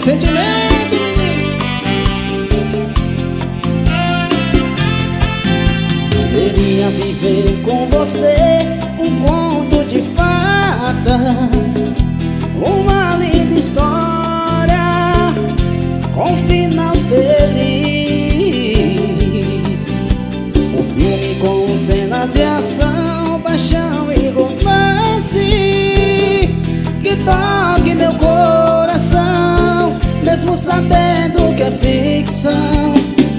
sentimento, menino. Queria viver com você um conto de fada, uma linda história com final feliz. Um filme com cenas de ação, paixão e romance que toque meu coração, mesmo sabendo que é ficção.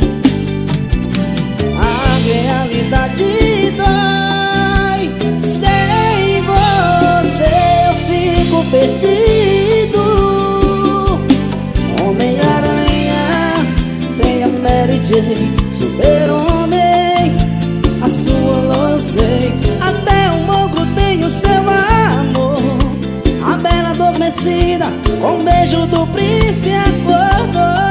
A realidade dói, sem você eu fico perdido. Homem-Aranha tem a Mary Jane, Super-Homem a sua Lois Lane. Até o Mogro tem o seu amor, a Bela Adormecida com o beijo do príncipe acordou.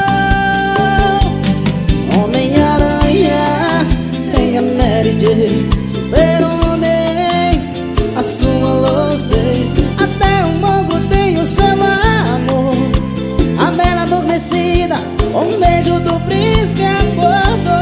Homem-Aranha tem a Mary Jane, Super-Homem a sua Lois Lane. Até o Mogro tem o seu amor, a Bela Adormecida com o beijo do príncipe acordou.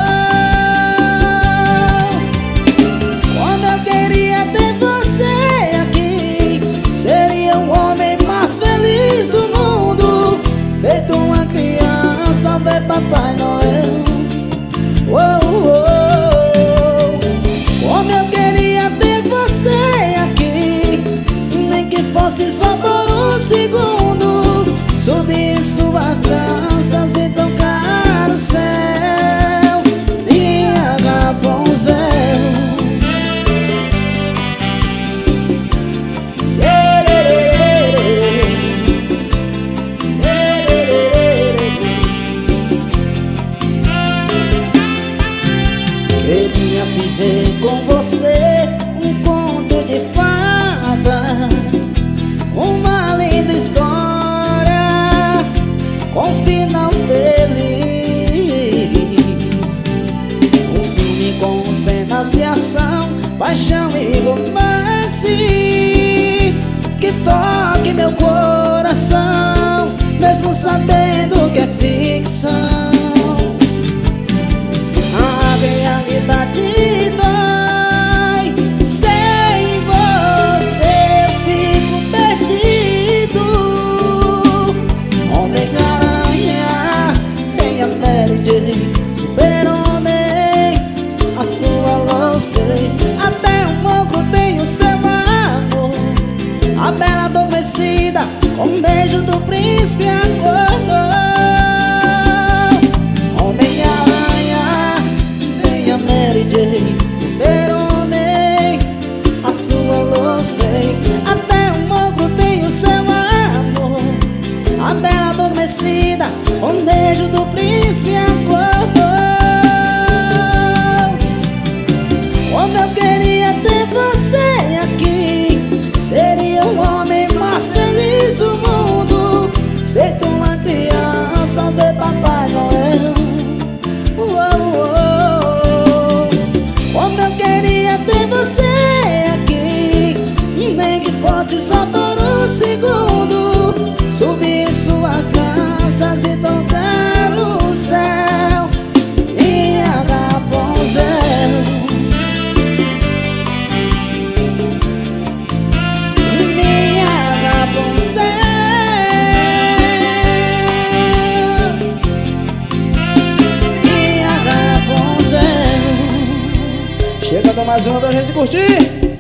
Quando eu queria ter você aqui, seria o homem mais feliz do mundo, feito uma criança ao ver Papai Noel. Oh, oh, oh. Como eu queria ter você aqui, nem que fosse só por um segundo, subir em suas danças e tocar o céu, minha Rapunzel. Queria viver com você um conto de fada, uma linda história com final feliz. Um filme com cenas de ação, paixão e romance que toque meu coração, mesmo sabendo que é ficção. A realidade dói, sem você eu fico perdido. Homem-Aranha tem a Mary Jane, Super-Homem a sua Lois Lane. Até o Mogro tem o seu amor, a Bela Adormecida com o beijo do príncipe acordou. Mary Jane, Super-Homem a sua Lois Lane. Até o Mogro tem o seu amor, a Bela Adormecida com o beijo do príncipe acordou. Como eu queria ter você aqui, seria o homem mais feliz do mundo, feito uma criança ao ver Papai Noel. Ter você aqui, nem que fosse só por um segundo, subir em suas danças e tocar o céu, minha Rapunzel. Minha Rapunzel, minha Rapunzel. Chega, dá mais uma pra gente curtir.